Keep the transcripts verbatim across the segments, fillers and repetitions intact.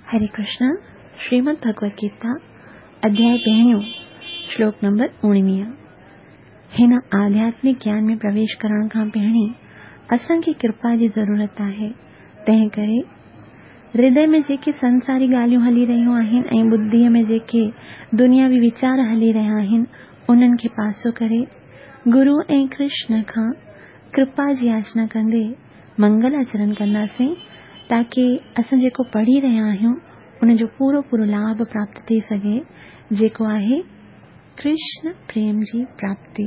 हरे कृष्ण। श्रीमद् भगवद गीता अध्याय पहिरियों श्लोक नंबर उणिवीह। हिन आध्यात्मिक ज्ञान में प्रवेश करण खां पहिरीं असांखे कृपा जी ज़रूरत आहे। तंहिं करे हृदय में जेके संसारी ॻाल्हियूं हली रहियूं आहिनि ऐं बुद्धीअ में जेके दुनियावी वीचार हली रहिया आहिनि उन्हनि खे पासो करे गुरु ऐं कृष्ण खां कृपा जी याचना कंदे मंगल आचरण कंदासीं, ताकि असां जेको पढ़ी रहिया आहियूं उन जो पूरो पूरो लाभ प्राप्त थी सघे, जेको आहे कृष्ण प्रेम जी प्राप्ति।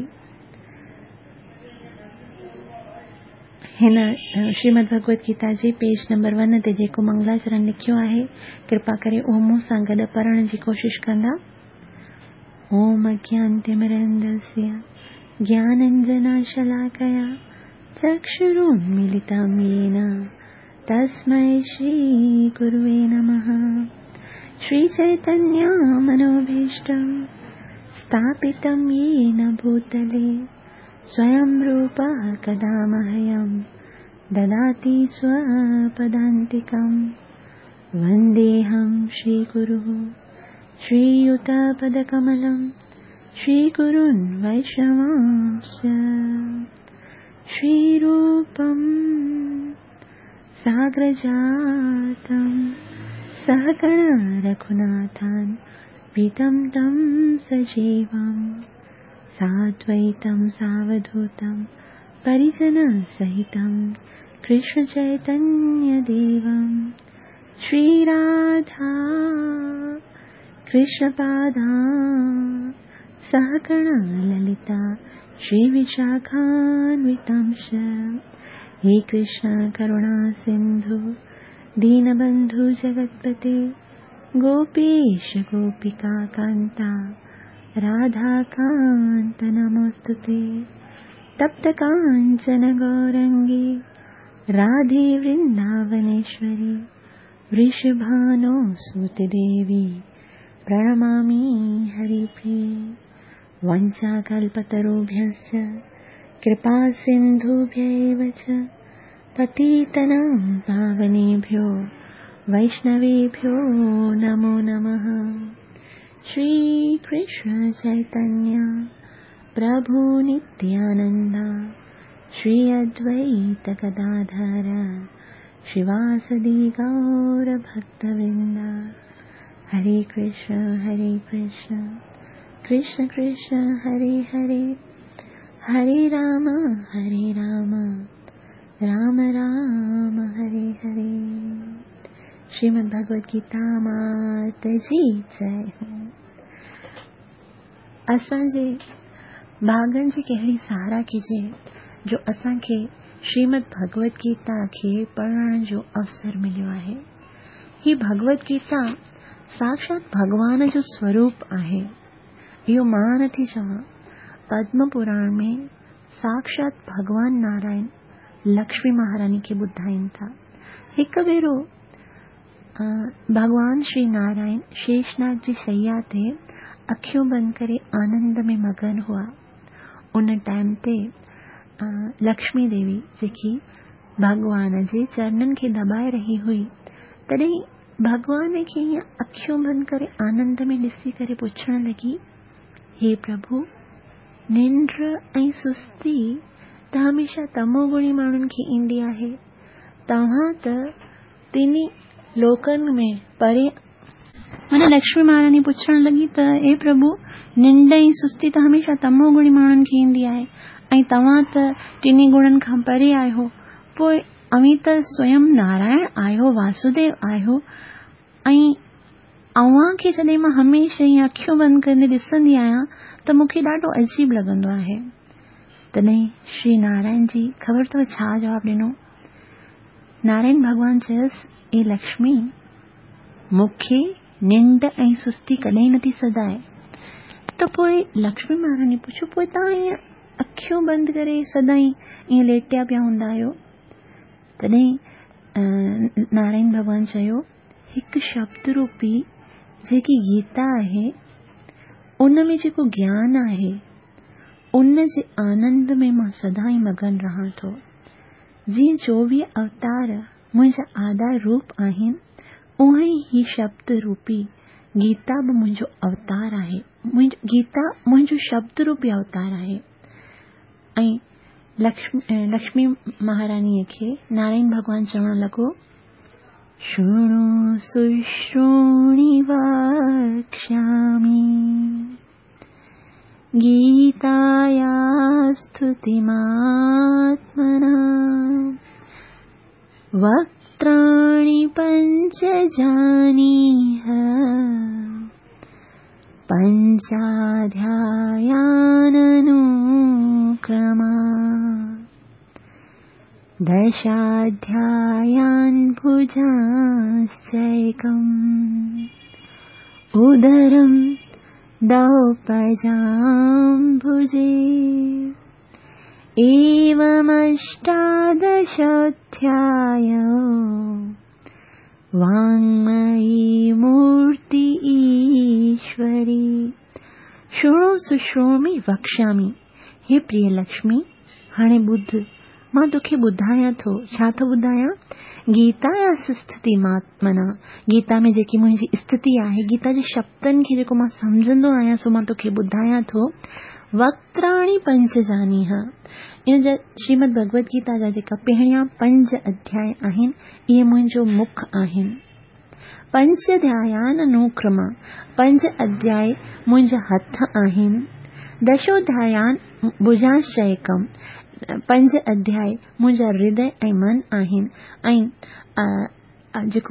हिन श्रीमद् भगवद गीता जे पेज नंबर वन ते जेको मंगलाचरण लिखियो आहे, कृपा करे उहो मूं सां गॾु पढ़ण जी कोशिश कंदा। ओम अज्ञानतिमिरन्धस्य ज्ञानञ्जनशलाकया चक्षुरुन्मीलितं येन तस्मै श्री गुरुवे नमः। श्री चैतन्य मनोभीष्टं स्थापितं येन भूतले स्वयं रूपः कदा मह्यं ददाति स्वपदान्तिकं। वन्देऽहं श्रीगुरुः श्रीयुतपदकमलं श्रीगुरुन् वैष्णवांश्च। श्रीरूपं साग्रजातं सहगण रघुनाथान् पीतं तं सजीवं साद्वैतं सावधूतं परिजनसहितं कृष्ण चैतन्य देवं श्रीराधा कृष्णपादा सहगण ललिता श्रीविशाखान्वितांश्च। हे कृष्ण करुणा सिंधु दीनबंधु जगत्पते गोपेश गोपिका कांता राधा कांत नमोस्तुते। तप्त कांचन गौरंगी राधे वृंदावनेश्वरी वृषभानुसुते देवी प्रणमामि हरिप्रिये। वंचाकल्पतरुभ्यश्च कृपा सिन्धुभ्यैव च पतितनां पावनेभ्यो वैष्णवेभ्यो नमो नमः। श्री कृष्ण चैतन्य प्रभु नित्यानंद श्री अद्वैत गदाधर श्रीवासदि गौर भक्तवृंद। हरे कृष्ण हरे कृष्ण कृष्ण कृष्ण हरे हरे हरे राम हरे राम राम राम हरे हरे। श्रीमद् भगवद गीता माता जी जय। असांजे भागन जी कहिड़ी सहारा कीजे जो असांखे श्रीमद् भगवद गीता खे पढ़ण जो अवसर मिलियो आहे। ही भगवद गीता साक्षात भगवान जो स्वरूप आहे। इहो मां नथी चवां, पद्म पुराण में साक्षात भगवान नारायण लक्ष्मी महारानी खे ॿुधाइनि था। हिकु भेरो भगवान श्री नारायण शेषनाग जी शैया ते अखियूं बंदि करे आनंद में मगन हुआ। उन टाइम ते लक्ष्मी देवी जेकी भगवान जे चरणनि खे दबाए रही हुई, तॾहिं भगवान खे ईअं अखियूं बंदि करे आनंद में ॾिसी करे पुछण लॻी, हे प्रभु, निंड ऐं सुस्ती त हमेशा तमोगुणी माण्हुनि खे ईंदी आहे। तव्हां त टिनी लोकनि में परे माना लक्ष्मी महारानी पुछण लॻी त हे प्रभु, निंड ऐं सुस्ती त हमेशा तमोगुणी माण्हुनि खे ईंदी आहे ऐं तव्हां त टिनी गुणनि खां परे आहियो, पोइ अवी त स्वयं नारायण आहियो, वासुदेव आहियो, ऐं अव्हां खे जॾहिं मां हमेशह ईअं अखियूं बंदि करे ॾिसंदी आहियां त मूंखे ॾाढो अजीब लॻंदो आहे। तॾहिं श्री नारायण जी ख़बर अथव छा जवाबु ॾिनो? नारायण भगवान चयसि, ए लक्ष्मी, मूंखे निंड ऐं सुस्ती कॾहिं नथी सदाए। त पोइ लक्ष्मी महारानी पुछो, पोइ तव्हां ईअं अखियूं बंदि करे सदाई ईअं लेटिया पिया हूंदा आहियो? तॾहिं नारायण भगवान चयो, हिकु शब्द रूपी जेकी गीता आहे उन में जेको ज्ञान आहे उन जे आनंद में मां सदाई मगन रहां थो। जीअं चोवीह अवतार मुंहिंजा आधार रूप आहिनि, उहे ही शब्द रूपी गीता बि मुंहिंजो अवतार आहे। मुंहिंजो गीता मुंहिंजो शब्द रूपी अवतार आहे। ऐं लक्ष्मी लक्ष्मी महारानीअ खे नारायण भॻवान चवण लॻो, शृणु सुश्रोणि वक्ष्यामि गीताया स्तुतिमात्मना वक्त्राणि पञ्च जानीह पञ्चाध्यायाननुक्रमा दशाध्यायान् भुजाश्चैकम् उदरं दौपजाम्बुजे एवमष्टादशाध्यायो वाङ्मयी मूर्ति ईश्वरी। शृणु सुश्रोमि वक्ष्यामि। हे प्रिय लक्ष्मी, हाणे ॿुध, मां तोखे ॿुधायां थो। छा थो ॿुधायां? गीता या स्थिति मात्मना, गीता में जेकी मुंहिंजी स्थिति आहे, गीता जे शब्दनि खे जेको मां सम्झंदो आहियां सो मां तोखे ॿुधायां थो। वक्त्राणि पंच जानीह, इन जा श्रीमद भगवत गीता जा जेका पहिरियां पंज अध्याय आहिनि इहे मुंहिंजो मुख आहिनि। पंचाध्यायान अनुक्रमा, पंज अध्याय मुंहिंजा हथ आहिनि। दशोध्यायान भुजाश्चैकम, पंज अध्याय मुंहिंजा हृदय ऐं मन आहिनि। ऐं जेको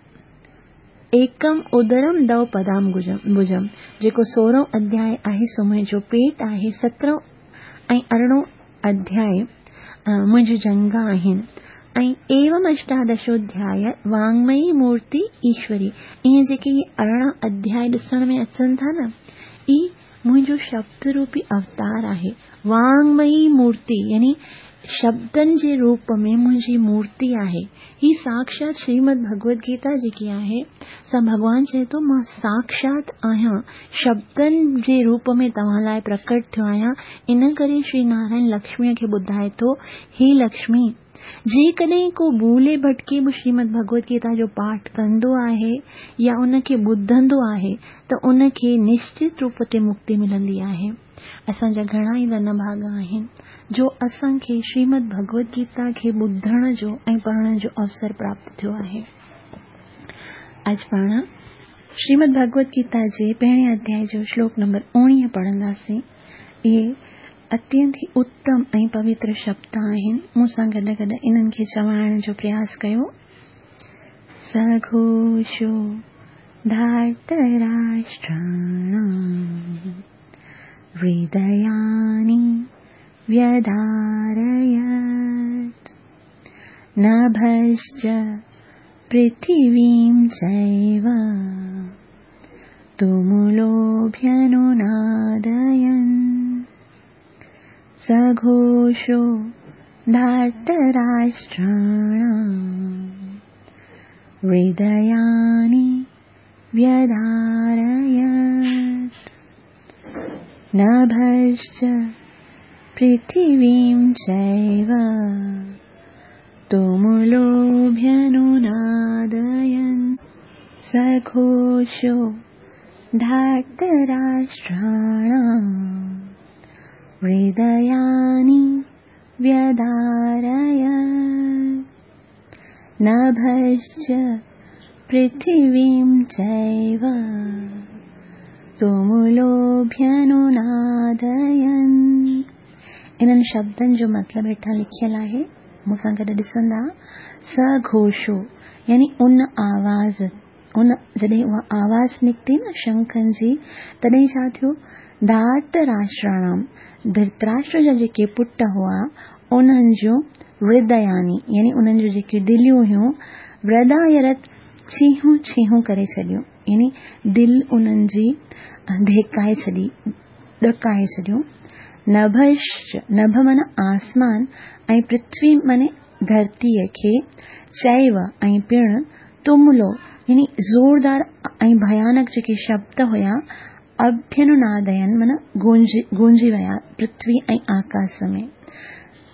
एकम उदरम दव पदाम भुजम, जेको सोरहों अध्याय आहे सो मुंहिंजो पेट आहे। सत्रहों ऐं अरिड़हों अध्याय मुंहिंजो जंगा आहिनि। ऐं एवम अष्टादशोध्याय वाङ्मयी मूर्ति ईश्वरी, ईअं जेके इहे अरिड़हं अध्याय ॾिसण में अचनि था न, ई मुंहिंजो शब्द रूपी अवतार आहे। वाङ्मयी मूर्ति यानी शब्दनि जे रूप में मुंहिंजी मूर्ति आहे। ही साक्षात श्रीमद भगवत गीता जेकी आहे सा भगवान चए थो, मां साक्षात आहियां, शब्दनि जे रूप में तव्हां लाइ प्रकट थियो आहियां। इन करे श्री नारायण लक्ष्मीअ खे ॿुधाए थो, हे लक्ष्मी, जेकॾहिं को भूले भटके बि श्रीमद भगवत गीता जो पाठ कंदो आहे या उनखे ॿुधंदो आहे त उनखे निश्चित रूप ते मुक्ति मिलंदी आहे। असांजा घणा ई धन भाग आहिनि जो असांखे श्रीमद भगवत गीता खे ॿुधण जो ऐं पढ़ण जो अवसर प्राप्त थियो आहे। अॼु पाण श्रीमद भगवत गीता जे पहिरें अध्याय जो श्लोक नंबर उणिवीह पढ़ंदासीं। इहे अत्यंत ही उत्तम ऐं पवित्र शब्द आहिनि। मूंसां गॾु गॾु इन्हनि खे चवाइण जो प्रयास कयो। सघोषो धार्तराष्ट्राणाम् हृदयानि व्यधारयत् नभश्च पृथिवीं चैव तुमुलोऽभ्यनुनादयन् सघोषो धार्तराष्ट्राणाम् हृदयानि व्यधारयत् नभश्च पृथिवीं चैव तुमुलोऽभ्यनुनादयन् सघोषो धार्तराष्ट्राणाम् हृदयानि व्यधारयत् नभश्च पृथिवीं चैव तुमुलोऽभ्यनुनादयन्। इन्हनि शब्दनि जो मतिलबु हेठां लिखियल आहे, मूंसां गॾु ॾिसंदा। सघोषो यानी उन आवाज़, उन जॾहिं उहा आवाज़ निकिती न शंखनि जी, तॾहिं छा थियो? धार्तराष्ट्राणाम, धृतराष्ट्र जा जेके पुट हुआ उन्हनि जो हृदयानी यानी उन्हनि जो जेके दिलियूं हुयूं, वृदायरत छीहूं छीहूं करे छॾियूं, यानी दिलि उन्हनि जी धिकाए छॾी, ॾकाए छॾियूं। नभश्च, नभ माना आसमान, ऐं पृथ्वी माने धरतीअ खे, चैव ऐं पिण, तुमुलो यानी ज़ोरदार ऐं भयानक जेके शब्द हुया, अभ्यनुनादयन माना गूंजी गूंजी विया पृथ्वी ऐं आकाश में।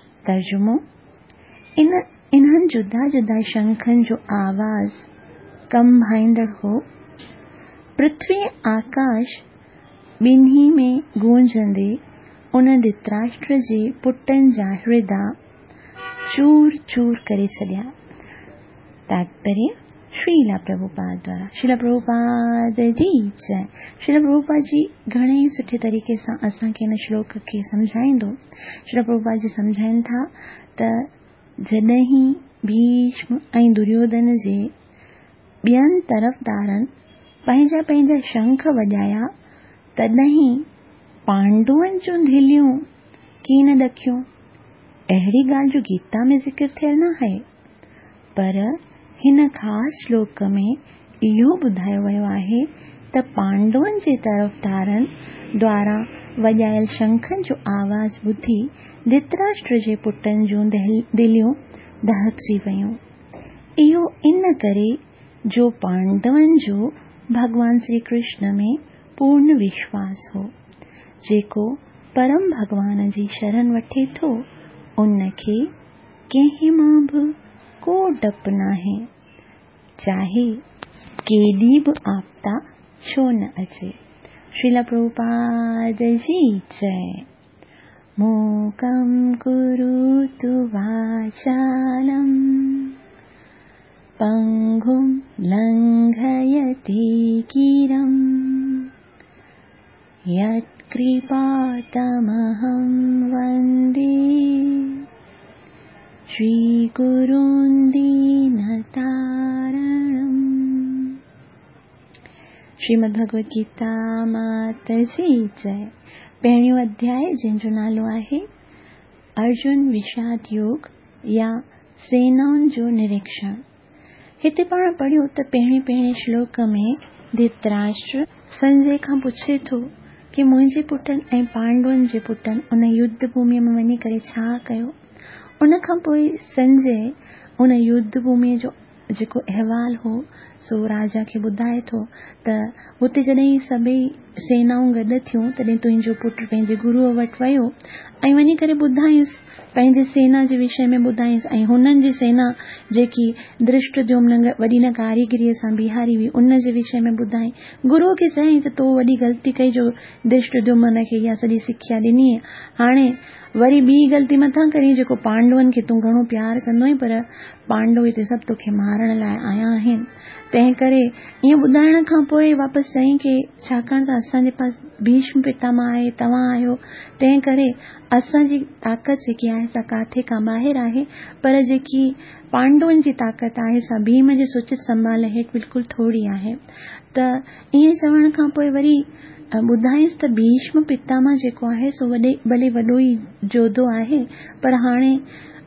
तर्जुमो, इन इन्हनि जुदा जुदा शंखनि जो आवाज़ कम भाईंदड़ हो। पृथ्वी आकाश ॿिन्ही में गूंजंदे उन धृतराष्ट्र जे पुटनि जा हृदय चूर चूर करे छॾिया। तात्पर्य श्रीला प्रभुपाद द्वारा। श्रीला प्रभुपाद जी जय। श्रीला प्रभुपाद जी घणे ई सुठे तरीक़े सां असांखे हिन श्लोक खे सम्झाईंदो। श्रीला प्रभुपाद जी सम्झाइनि था त जॾहिं भीष्म ऐं दुर्योधन जे ॿियनि तरफ़दारनि पंहिंजा पंहिंजा शंख वॼाया तॾहिं पांडुअनि जूं ढिलियूं कीअं न ॾकियूं। अहिड़ी ॻाल्हि जो गीता में ज़िक्र थियल न आहे, पर हिन ख़ासि श्लोक में इहो ॿुधायो वियो आहे त पांडुअनि जे तरफ़दारनि द्वारा वॼायल शंखनि जो आवाज़ ॿुधी धृतराष्ट्र जे पुटनि जूं दिलियूं दहकजी वयूं। इहो इन करे जो पांडवनि जो भगवान श्री कृष्ण में पूर्ण विश्वास हो। जेको परम भगवान जी शरण वठे थो उनखे कंहिं मां बि को डप नाहे, चाहे केॾी बि आपदा छो न अचे। श्रीला प्रभुपाद जी जय। मूकं करोतु वाचालं पंगुं लंघयति गिरं यत्कृपातमहं वन्दे श्रीगुरुं दीनतारणम्। श्रीमद् भगवद गीता माता जी जय। पहिरियों अध्याय जंहिंजो नालो आहे अर्जुन विषाद योग या सेनाउनि जो निरीक्षण। हिते पाण पढ़ियो त पहिरें पहिरें श्लोक में धृतराष्ट्र संजय खां पुछे थो कि मुंहिंजे पुटनि ऐं पांडवनि जे पुटनि उन युद्ध भूमिअ में वञी करे छा कयो। उन खां पोइ संजय उन युद्ध भूमिअ जो जेको अहवाल हो सो राजा खे ॿुधाए थो त हुते जॾहिं सभई सेनाऊं गॾु थियूं तॾहिं तुंहिंजो पुटु पंहिंजे गुरुअ वटि वियो ऐं वञी करे ॿुधायसि पंहिंजे सेना जे विषय में ॿुधायसि ऐं हुननि जी सेना जेकी धृष्टद्युम्न वॾी न कारीगरीअ सां बीहारी हुई उन जे विषय में ॿुधाई। गुरुअ खे चयईं त तो वॾी ग़लती कई जो धृष्टद्युम्न खे इहा सॼी सिख्या ॾिनी। हाणे वरी ॿी ग़लती मथां करी जेको पांडवनि खे तूं घणो प्यार कंदो आहीं पर पांडव हिते सभु तोखे मारण लाइ आया आहिनि। तंहिं करे ईअं ॿुधाइण खां पोइ वापसि चईं कि छाकाणि त असांजे पास भीष्म पितामह आहे, तव्हां आहियो, तंहिं करे असांजी ताक़त जेकी आहे सा काथे खां ॿाहिरि आहे, पर जेकी पांडवनि जी ताक़त आहे सा भीम जे सुचित संभाल हेठि बिल्कुलु थोरी आहे। त ईअं चवण खां पोइ वरी ॿुधायसि त भीष्म पितामह जेको आहे सो वॾे भले वॾो ई जोधो आहे पर हाणे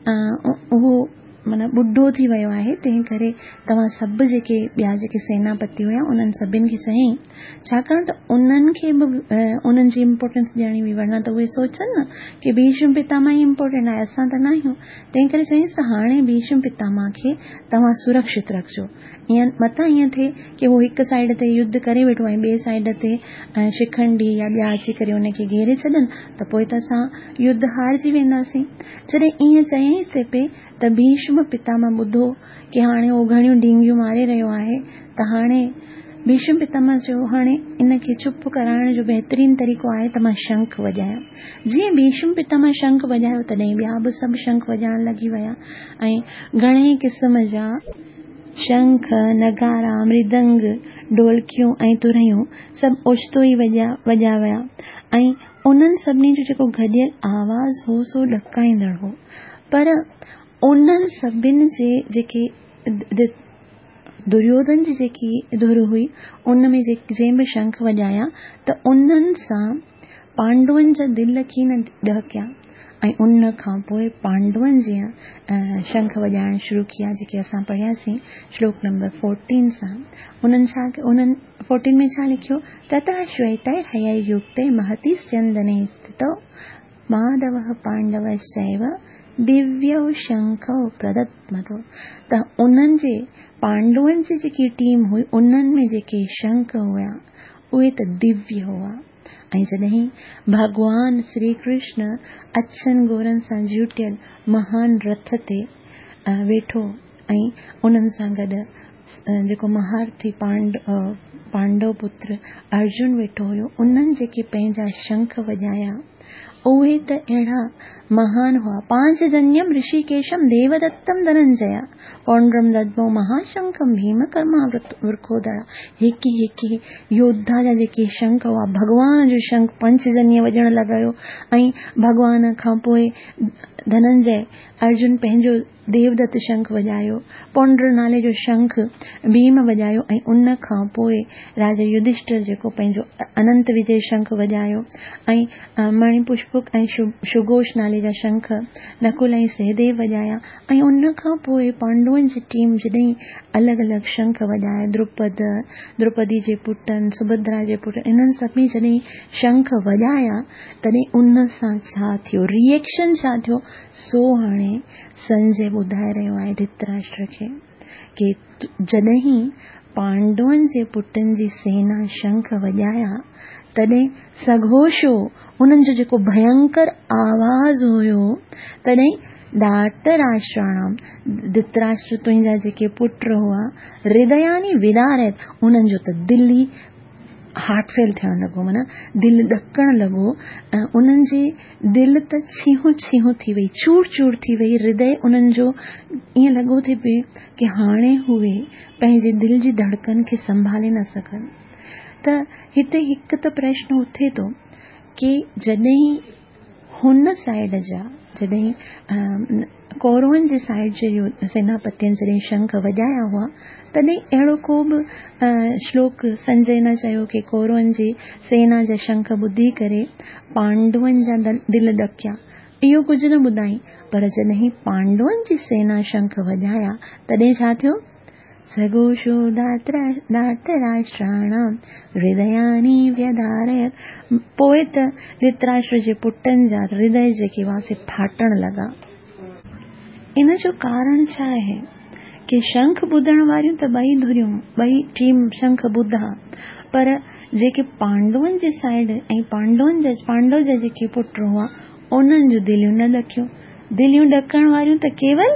उहो माना ॿुढो थी वियो आहे। तंहिं करे तव्हां सभु जेके ॿिया जेके सेनापति हुया उन्हनि सभिनि खे चयईं छाकाणि त उन्हनि खे बि उन्हनि जी इम्पोर्टेंस ॾियणी हुई, वरना त उहे सोचनि न कि भीष्म पितामह ई इम्पोर्टेंट आहे, असां त न आहियूं। तंहिं करे चयईंसि त हाणे भीष्म पितामह खे तव्हां सुरक्षित रखिजो। ईअं मथां ईअं थिए कि उहो हिकु साइड ते युद्ध करे वेठो ऐं ॿिए साइड ते शिखंडी या ॿिया अची करे उनखे घेरे छॾनि त पोइ त असां युद्ध हारजी वेंदासीं। जॾहिं ईअं चयईंसि पे त भीष्म पितामह ॿुधो कि हाणे उहो घणियूं डींगियूं मारे रहियो आहे त हाणे भीष्म पितामह चयो हाणे इनखे चुप कराइण जो बहितरीन तरीक़ो आहे त मां शंख वॼायां। जीअं भीष्म पितामह शंख वॼायो तॾहिं ॿिया बि सभु शंख वॼाइण लॻी विया ऐं घणे क़िस्म जा शंख, नगारा, मृदंग, ढोलकियूं ऐं तुरहियूं सभु ओचितो ई वॼा वॼा विया ऐं उन्हनि सभिनी जो जेको गॾियल आवाज़ हो सो ॾकाईंदड़ हो। पर उन्हनि सभिनि जे जेके दुर्योधन जी जेकी धुर हुई उन में जंहिं बि शंख वॼाया त उन्हनि सां पांडवनि जा दिलि कीअं न ॾहकिया ऐं उन खां पोइ पांडवनि जीअं शंख वॼाइण शुरू कया जेके असां पढ़ियासीं श्लोक नंबर फोर्टीन सां। उन्हनि छा उन्हनि फोर्टीन में छा लिखियो, ततः श्वेतै हयै युक्ते महति स्यन्दने स्थितौ माधवः पांडवश्चैव दिव्यौ शंखौ प्रदत्मतो। त उन्हनि जे पांडवनि जी जेकी टीम हुई उन्हनि में जेके शंख हुआ उहे त दिव्य हुआ ऐं जॾहिं भगवान श्री कृष्ण अछनि गोरनि सां जुटियल महान रथ ते वेठो ऐं उन्हनि सां गॾु जेको महारथी पांड पांडव पुत्र अर्जुन वेठो हुयो, उन्हनि जेके पंहिंजा शंख वॼाया उहे त अहिड़ा महान हुआ। पांचजन्यम ऋषिकेशम देवदत्तम धनंजया पौंड्रम दद्मो महाशंखम भीम कर्मा वृकोदरा। हिकु हिकु योद्धा जा जेके शंख हुआ, भगवान जो शंख पंचजन्य वॼण लॻायो ऐं भगवान खां पोइ धनंजय अर्जुन पंहिंजो देवदत्त शंख वॼायो, पौंड्र नाले जो शंख भीम वॼायो ऐं उन खां पोइ राजा युधिष्ठिर जेको पंहिंजो अनंत विजय शंख वॼायो ऐं मणिपुष्पक ऐं सुघोष नाले जा शंख नकुल ऐं सहदेव वॼाया ऐं उन खां पोइ पांडवनि जी टीम जॾहिं अलॻि अलॻि शंख वॼाया, द्रुपद द्रौपदी जे पुटनि, सुभद्रा जे पुटनि, इन्हनि सभिनी जॾहिं शंख वॼाया तॾहिं उन सां छा थियो, रिएक्शन छा थियो, सो हाणे संजय ॿुधाए रहियो आहे धृतराष्ट्र खे कि जॾहिं पांडवनि जे पुटनि जी सेना शंख वॼाया तॾहिं सघोषो उन्हनि जो जेको भयंकर आवाज़ हुयो, तॾहिं धार्तराष्ट्राणाम धृतराष्ट्र तुंहिंजा जेके पुट हुआ हृदयानी विदारयत, उन्हनि जो त दिल ई हार्ट फेल थियण लॻो, माना दिल ॾकण लॻो, उन्हनि जी दिल त छीहूं छीहूं थी वई, चूर चूर थी वई, हृदय उन्हनि जो ईअं लॻो थिए पिए कि हाणे उहे पंहिंजे दिल जी धड़कन खे संभाले न सघनि। त हिते हिकु त प्रश्न उथे थो कि जॾहिं हुन साइड जा, जॾहिं कौरवनि जे साइड जे सेनापतियुनि जॾहिं शंख वॼाया हुआ तॾहिं अहिड़ो को बि श्लोक संजय न चयो कि कौरवनि जी सेना जा शंख ॿुधी करे पांडवनि जा दिल ॾकिया, इहो कुझु न ॿुधाई। पर जॾहिं पांडवनि जी सेना शंख वॼाया तॾहिं छा थियो, सघोषो धार्तराष्ट्राणाम हृदयानी व्यधारयत, पोइ त धृतराष्ट्र जे पुटनि जा हृदय जेके हुआ से फाटण लॻा। इन जो कारण छा आहे कि शंख ॿुधण वारियूं त ॿई धुरियूं, ॿई टीम शंख ॿुधा, पर जेके पांडवनि जे साइड ऐं पांडवनि जा पांडव जा जेके पुट हुआ उन्हनि जूं दिलियूं न ॾकियूं। दिलियूं ॾकण वारियूं त केवल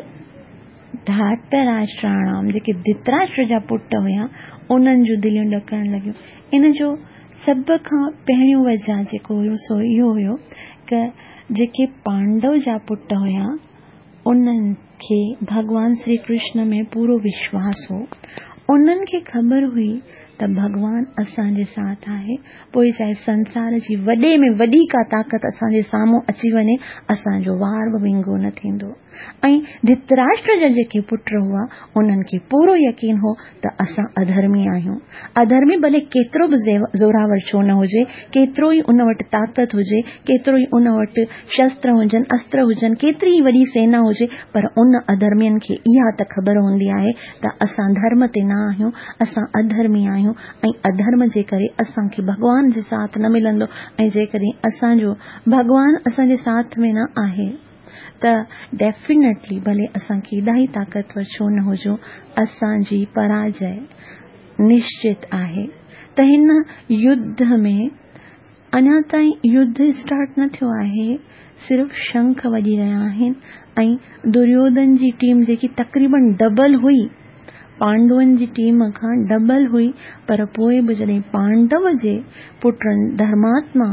धार्तराष्ट्राणाम जेके धृतराष्ट्र जा पुट हुया उन्हनि जूं दिलियूं ॾकण लॻियूं। इन जो सभ खां पहिरियों वजह जेको हुयो सो इहो हुयो कि जेके पांडव जा पुट हुया उन्हनि खे भगवान श्री कृष्ण में पूरो विश्वास हो। उन्हनि खे ख़बर हुई त भगवान असांजे साथ आहे, पोइ चाहे संसार जी वॾे में वॾी का ताक़त असांजे साम्हूं अची वञे, असांजो वार बि विंगो न थींदो। ऐं धृतराष्ट्र जा जेके पुट हुआ उन्हनि खे पूरो यकीन हो त असां अधर्मी आहियूं। अधर्मी भले केतिरो बि ज़ोरावर छो न हुजे, केतिरो ई उन वटि ताक़त हुजे, केतिरो ई उन वटि शस्त्र हुजनि, अस्त्र हुजनि, केतिरी ई वॾी सेना हुजे, पर उन अधर्मियुनि खे इहा त ख़बर हूंदी आहे त असां धर्म ते न आहियूं, असां अधर्मी आहियूं ऐं अधर्म जे करे असांखे भगवान जे साथ न मिलंदो। ऐं जेकॾहिं असांजो भगवान असांजे साथ में न आहे त डेफिनेटली भले असां केॾा ई ताक़तवर छो न हुजूं, असांजी पराजय निश्चित आहे। त हिन युद्ध में अञा ताईं युद्ध स्टार्ट न थियो आहे, सिर्फ़ शंख वॼी रहिया आहिनि ऐं दुर्योधन जी टीम जेकी तक़रीबन डबल हुई, पांडवनि जी टीम खां डबल हुई, पर पोइ बि जॾहिं पांडव जे पुटनि धर्मात्मा,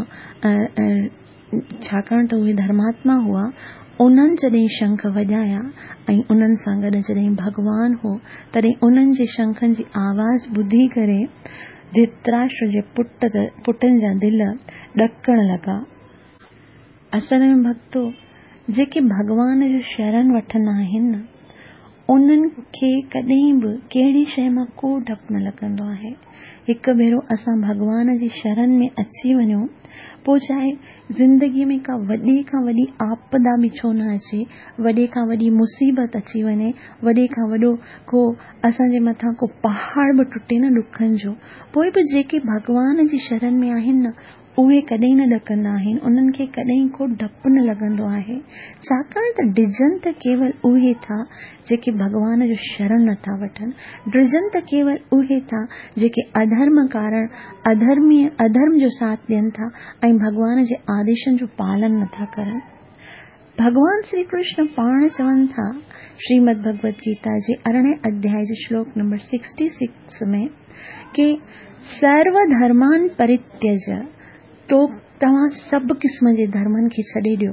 छाकाणि त उहे धर्मात्मा हुआ, उन्हनि जॾहिं शंख वॼाया ऐं उन्हनि सां गॾु जॾहिं भगवान हो तॾहिं उन्हनि जे शंखनि जी आवाज़ ॿुधी करे धृतराष्ट्र जे पुट पुटनि जा दिल ॾकण लॻा। असल में भक्तो जेके भगवान जो शरण वठंदा आहिनि न, उन्हनि खे कॾहिं बि कहिड़ी शइ मां को डपु न लॻंदो आहे। हिकु भेरो असां भगवान जी शरण में अची वञूं, पोइ चाहे ज़िंदगीअ में का वॾे खां वॾी आपदा बि छो न अचे, वॾे खां वॾी मुसीबत अची वञे, वॾे खां वॾो को असांजे मथां को पहाड़ बि टुटे न ॾुखनि जो, पोइ बि जेके भगवान जी शरण में आहिनि न उहे कॾहिं न ॾकंदा आहिनि, उन्हनि खे कॾहिं को डपु न लॻंदो आहे। छाकाणि त डिजन त केवल उहे था जेके भगवान जो शरण नथा वठनि, डिजन त केवल उहे था जेके अधर्म कारण अधर्मी अधर्म जो साथ ॾियनि था ऐं भगवान जे आदेशनि जो पालन नथा करनि। भगवान श्री कृष्ण पाण चवनि था श्रीमद भगवत गीता जे अरिड़हें अध्याय जे श्लोक नंबर छियासठ में कि सर्व धर्मान परित्यज, तो तव्हां सभु क़िस्म जे धर्मनि खे छॾे ॾियो,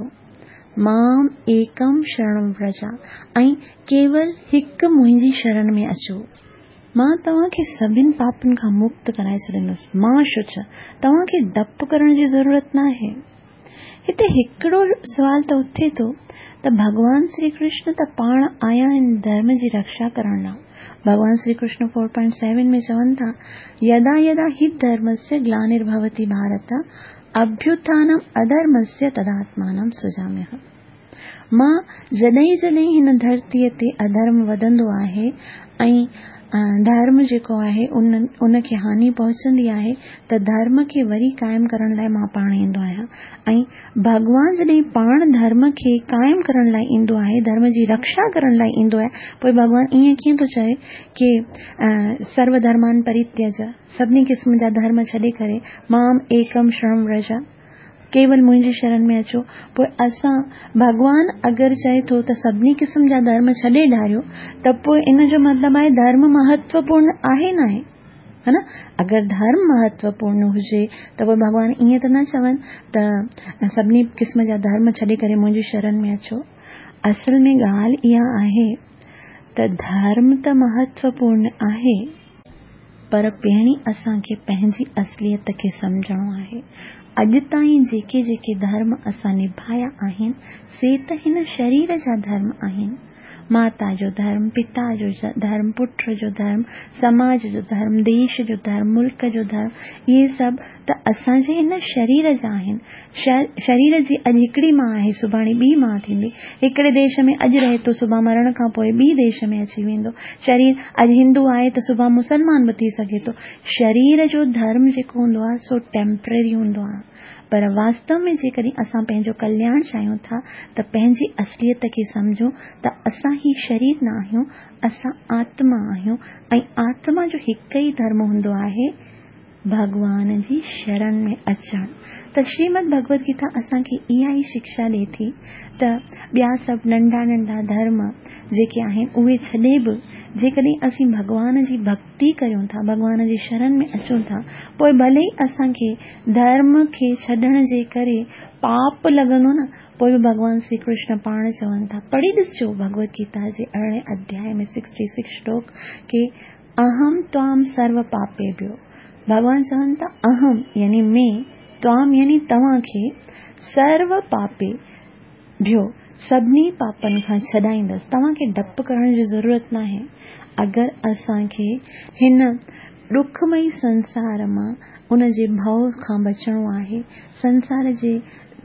माम एकम शरणम व्रजा, ऐं केवल हिकु मुंहिंजी शरण में अचो। मां तव्हांखे सभिनि पापनि खां मुक्त कराए छॾींदुसि। मां शुच, तव्हांखे डपु करण जी ज़रूरत न आहे। हिते हिकिड़ो सवाल त उथे थो त भगवान श्री कृष्ण त पाण आया आहिनि धर्म जी रक्षा करण लाइ। भगवान श्री कृष्ण चार पॉइंट सात में चवनि था, यदा यदा हि धर्मस्य ग्लानिर्भवति भारत अभ्युत्थानम अधर्मस्य तदात्मानं सृजाम्यहम्। मां जॾहिं जॾहिं हिन धरतीअ ते अधर्म वधंदो आहे ऐं धर्म जेको आहे उन उनखे हानि पहुचंदी आहे त धर्म खे वरी कायम करण लाइ मां पाण ईंदो आहियां। ऐं भगवान जॾहिं पाण धर्म खे कायम करण लाइ ईंदो आहे, धर्म जी रक्षा करण लाइ ईंदो आहे, पोइ भगवान ईअं कीअं थो चए कि सर्व धर्मान परित्यज, सभिनी क़िस्म जा धर्म छॾे करे माम एकम शरणम व्रजा, केवल मुंहिंजी शरण में अचो। पोइ असां भगवान अगरि चए थो त सभिनी क़िस्म जा धर्म छॾे ॾारियो, त पोइ इन जो मतिलबु आहे धर्म महत्वपूर्ण आहे न आहे, है न। अगरि धर्म महत्वपूर्ण हुजे त पोइ भगवान ईअं त न चवनि त सभिनी क़िस्म जा धर्म छॾे करे मुंहिंजी शरण में अचो। असल में ॻाल्हि इहा आहे त धर्म त महत्वपूर्ण आहे, पर पहिरीं असांखे पंहिंजी असलियत खे सम्झणो आहे। अॼु ताईं जेके जेके धर्म असां निभाया आहिनि से त हिन शरीर जा धर्म आहिनि। माता जो धर्म, पिता जो धर्म, पुट जो धर्म, समाज जो धर्म, देश जो धर्म, मुल्क जो धर्म, इहे सभु त असांजे हिन शरीर जा आहिनि। शरीर जी अॼु हिकिड़ी मां आहे, सुभाणे ॿी मां थींदी। हिकिड़े देश में अॼु रहे थो, सुभाणे मरण खां पोइ ॿी देश में अची वेंदो। शरीर अॼु हिंदू आहे त सुभाणे मुसलमान बि थी सघे थो। शरीर जो धर्म जेको हूंदो आहे सो टेम्पररी हूंदो आहे, पर वास्तव में जेकॾहिं असां पंहिंजो कल्याण चाहियूं था त पंहिंजी असलियत खे सम्झूं त असां ही शरीर न आहियूं, असां आत्मा आहियूं। ऐं आत्मा जो हिकु ई धर्म हूंदो आहे, भगवान जी शरण में अचणु। त श्रीमद भगवत गीता असांखे इहा ई शिक्षा ॾिए थी त ॿिया सभु नंढा नंढा धर्म जेके आहिनि उहे छॾे बि जेकॾहिं असीं भगवान जी भक्ति कयूं था, भगवान जी शरण में अचूं था, पोइ भले ई असांखे धर्म खे छॾण जे करे पाप लॻंदो न, पोइ बि भगवान श्री कृष्ण पाण चवनि था, पढ़ी ॾिसजो भगवत गीता जे अरिड़हें अध्याय में छियासठ श्लोक के अहम त्वाम सर्व पापेभ्यो। भगवान चवनि था अहम यानी मैं, त्वाम यानी तव्हांखे, सर्व पापे भ्यो सभिनी पापनि खां छॾाईंदसि। तव्हांखे डपु करण जी ज़रूरत न आहे। अगरि असांखे हिन ॾुखमई संसार मां उन जे भव खां बचणो आहे, संसार जे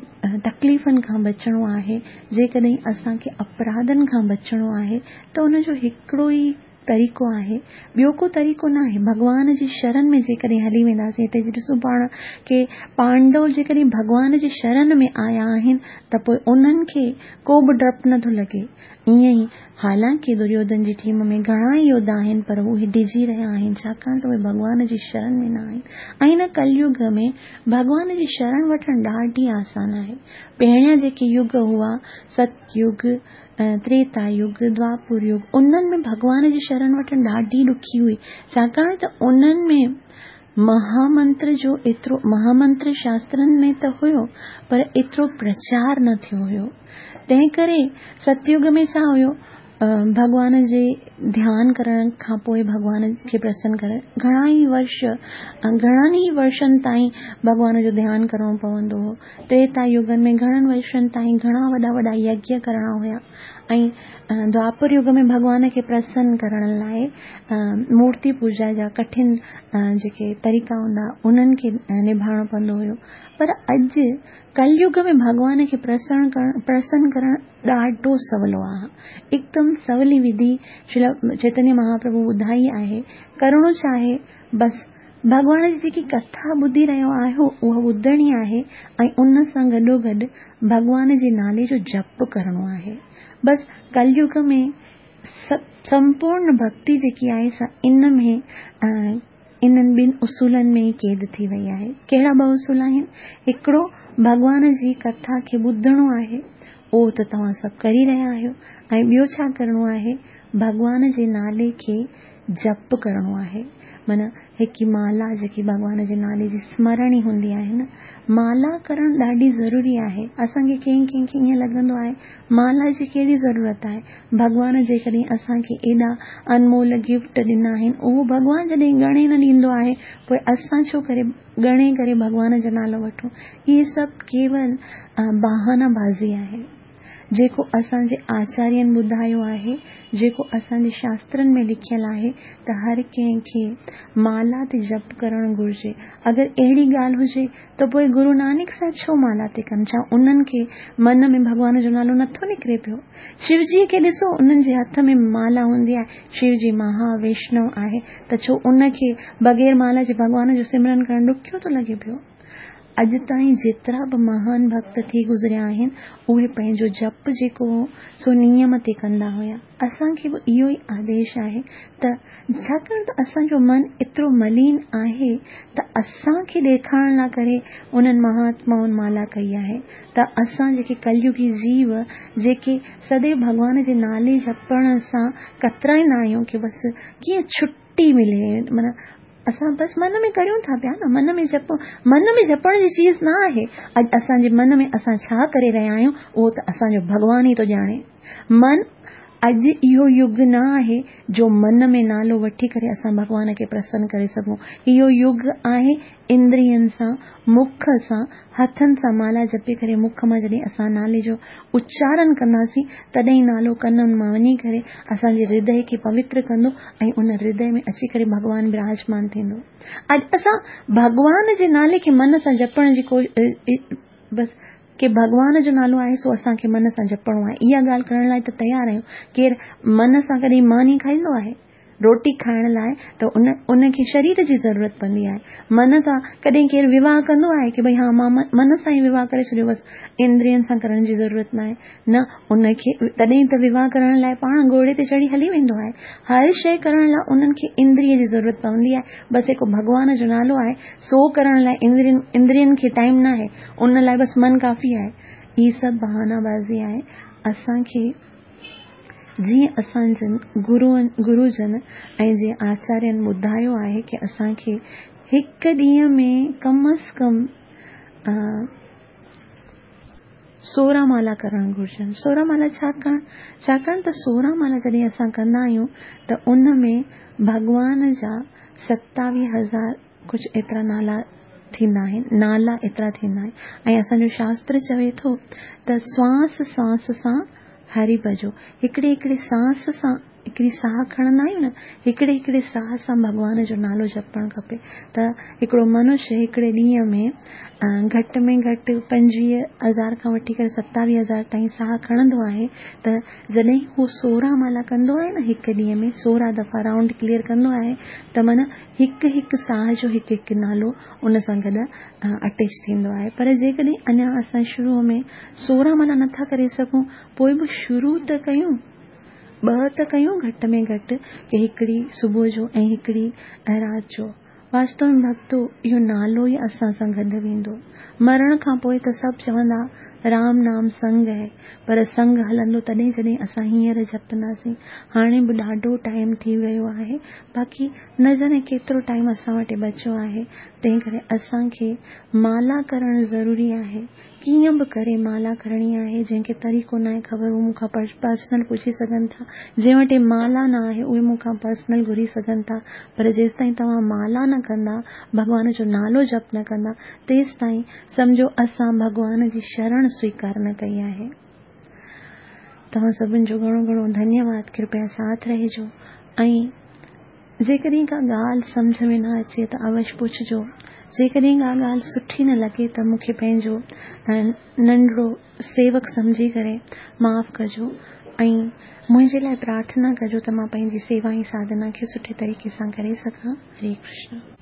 तकलीफ़नि खां बचणो आहे, जेकॾहिं असांखे अपराधनि खां बचणो आहे त उन जो हिकिड़ो ई तरीक़ो आहे, ॿियो को तरीक़ो न आहे। भगवान जी शरण में जेकॾहिं हली वेंदासीं, हिते ॾिसूं पाण के पांडव जेकॾहिं भगवान जी शरण में आया आहिनि त पोइ उन्हनि खे को बि डपु नथो लॻे। ईअं ई हालांकि दुर्योधन जी टीम में घणा ई योद्धा आहिनि, पर उहे डिॼी रहिया आहिनि छाकाणि त उहे भगवान जी शरण में न आहिनि। ऐं हिन कलयुग में भगवान जी शरण वठणु ॾाढी आसान आहे। पहिरियां जेके युग हुआ, सतयुग, त्रेता युग, द्वापर युग, उन्हनि में भगवान जी शरण वठणु ॾाढी ॾुखी हुई, छाकाणि त उन्हनि में महामंत्र जो एतिरो, महामंत्र शास्त्रनि में त हुयो पर एतिरो प्रचार न थियो हुयो। तंहिं करे सतयुग में छा हुयो, भगवान जे ध्यान करण खां पोइ भगवान खे प्रसन्न करण, घणा ई वर्ष घणनि ई वर्षनि ताईं भगवान जो ध्यान करणो पवंदो हो। त्रेता युगनि में घणनि वर्षनि ताईं घणा वॾा वॾा यज्ञ करणा हुया। ऐं द्वापर युग में भगवान खे प्रसन्न करण लाइ मूर्ति पूजा जा कठिन जेके तरीक़ा हूंदा उन्हनि खे निभाइणो पवंदो हुयो। पर अॼु कलयुग में भगवान खे प्रसन्न करण प्रसन्न करण ॾाढो सवलो आहे। हिकदमि सवली विधि श्री चैतन्य महाप्रभु ॿुधाई आहे। करणो छा आहे, बसि भगवान जी जेकी कथा ॿुधी रहियो आहियो उहा ॿुधणी आहे ऐं उन सां गॾोगॾु भगवान जे नाले जो जप करणो आहे। बसि कलयुग में संपूर्ण भक्ति जेकी आहे सा इन में इन्हनि ॿिनि उसूलनि में ई क़ैद थी वई आहे। कहिड़ा ॿ उसूल आहिनि? हिकिड़ो, भगवान जी कथा खे ॿुधणो आहे, उहो त तव्हां सभु करे रहिया आहियो। ऐं ॿियो छा करिणो आहे, भॻवान जे नाले खे जप करिणो आहे। माना हिकु माला जेकी भॻवान जे नाले जी स्मरणी हूंदी आहे न, माला करणु ॾाढी ज़रूरी आहे। असांखे कंहिं कंहिंखे ईअं लॻंदो आहे माला जी कहिड़ी ज़रूरत आहे, भॻवान जेकॾहिं असांखे एॾा अनमोल गिफ्ट ॾिना आहिनि, उहो भॻवान जॾहिं ॻणे न ॾींदो आहे, पोइ असां छो करे ॻणे करे भॻवान जो नालो वठूं। इहे सभु केवल बहानाबाज़ी आहे। जेको असांजे आचार्यनि ॿुधायो आहे, जेको असांजे शास्त्रनि में लिखियलु आहे, त हर कंहिंखे माला ते जप करणु घुरिजे। अगरि अहिड़ी ॻाल्हि हुजे त पोइ गुरु नानक साहिब छो माला ते कनि? छा उन्हनि खे मन में भॻवान जो नालो नथो निकिरे पियो? शिवजीअ खे ॾिसो, उन्हनि जे हथ में माला हूंदी आहे। शिवजी महावैष्णव आहे, त छो उनखे बग़ैर माला जे भॻवान जो सिमरन करणु ॾुखियो थो लॻे पियो? अॼु ताईं जेतिरा बि महान भक्त थी गुज़रिया आहिनि, उहे पंहिंजो जप जेको हो सो नियम ते कंदा हुया। असांखे बि इहो ई आदेश आहे त छाकाणि त असांजो मन एतिरो मलिन आहे, त असांखे ॾेखारण लाइ करे उन्हनि महात्माउनि माला कई आहे। त असां जेके कलयुगी जीव, जेके सदैव भॻवान जे नाले जपण सां कतराईंदा आहियूं कि बसि कीअं छुट्टी मिले, माना असां बसि मन में करियूं था पिया न, मन में जप मन में जपण जी चीज़ न आहे। अॼु असांजे मन में असां छा करे रहिया आहियूं, उहो त असांजो भॻवान ई थो ॼाणे। मन अॼु इहो युग न आहे जो मन में नालो वठी करे असां भॻवान खे प्रसन्न करे सघूं। इहो युग आहे इंद्रियनि सां, मुख सां, हथनि सां माला जपे करे मुख मां जॾहिं असां नाले जो उच्चारण कंदासीं, तॾहिं नालो कननि मां वञी करे असांजे हृदय खे पवित्र कंदो ऐं उन हृदय में अची करे भॻवान विराजमान थींदो। अॼु असां भॻवान जे नाले खे मन सां जपण जी कोई बसि कि भॻवान जो नालो आहे सो असांखे मन सां जपणो आहे, इहा ॻाल्हि करण लाइ त तयार आहियूं। केरु मन सां कॾहिं मानी खाईंदो आहे? रोटी खाइण लाइ त उन उनखे शरीर जी ज़रूरत पवंदी आहे। मन सां कॾहिं केरु विवाह कंदो आहे कि भई हा मां मन सां ई विवाह करे छॾियो, बसि इंद्रियनि सां करण जी ज़रूरत न आहे। न, उनखे तॾहिं त विवाह करण लाइ पाण घोड़े ते चढ़ी हली वेंदो आहे। हर शइ करण लाइ उन्हनि खे इंद्रिय जी ज़रूरत पवंदी आहे। बसि हिकु भॻवान जो नालो आहे, सो करण लाइ इंद्रियनि इंद्रियनि खे टाइम न आहे, उन लाइ बसि मन काफ़ी आहे। इहे सभु बहानाबाज़ी आहे। असांखे जीअं असांजन गुरू गुरुजन ऐं जीअं आचार्यनि ॿुधायो आहे कि असांखे हिकु ॾींहं में कम अज़ कम सोरहं माला करणु घुरिजनि। सोरहं माला छाकाणि छाकाणि त सोरहं माला जॾहिं असां कंदा आहियूं त उन में भॻवान जा सतावीह हज़ार कुझु एतिरा नाला थींदा आहिनि, नाला एतिरा थींदा आहिनि। ऐं असांजो शास्त्र चवे थो त श्वास सांस सां हरि भजो। हिकिड़े हिकिड़े सांस सां हिकिड़ी साह खणंदा आहियूं न, हिकिड़े हिकिड़े साह सां भॻवान जो नालो जपणु खपे। त हिकिड़ो मनुष्य हिकिड़े ॾींहं में घटि में घटि पंजवीह हज़ार खां वठी करे सतावीह हज़ार ताईं साह खणंदो आहे। त जॾहिं हू सोरहं माला कंदो आहे न, हिकु ॾींहं में सोरहं दफ़ा राउंड क्लियर कंदो आहे, त माना हिकु हिकु साह जो हिकु हिकु नालो उन सां गॾु अटैच थींदो आहे। पर जेकॾहिं अञा असां शुरूअ में सोरहं माला नथा करे सघूं, पोइ बि शुरू त कयूं, ॿ त कयूं घटि में घटि, कि हिकिड़ी सुबुह जो ऐं हिकिड़ी राति जो। वास्तव में भक्तो, इहो नालो ई असां सां गॾु वेंदो। मरण खां पोइ त सभु चवंदा राम नाम संग है, पर संग हलंदो तॾहिं जॾहिं असां हींअर जपंदासीं। हाणे बि ॾाढो टाइम थी वियो आहे, बाक़ी न जाने केतिरो टाइम असां वटि बचियो आहे। तंहिं करे असांखे माला करणु ज़रूरी आहे। कीअं बि करे माला करणी आहे। जंहिंखे तरीक़ो न आहे ख़बर, उहो मूंखां पर्सनल पुछी सघनि था। जंहिं वटि माला न आहे उहे मूंखां पर्सनल घुरी सघनि था। पर जेसि ताईं तव्हां माला न कंदा, भॻवान जो नालो जप न कंदा, तेसि ताईं सम्झो असां भॻवान जी शरण स्वीकार न कई आहे। तव्हां सभिनि जो घणो घणो धन्यवाद। कृपया साथ रहिजो। ऐं जेकॾहिं का ॻाल्हि सम्झ में न अचे त अवश्य पुछिजो। जेकॾहिं का ॻाल्हि सुठी न लॻे त मूंखे पंहिंजो नंढड़ो सेवक सम्झी करे माफ़ कजो ऐं मुंहिंजे लाइ प्रार्थना कजो त मां पंहिंजी सेवा ऐं साधना खे सुठे तरीक़े सां करे सघां। हरे कृष्ण।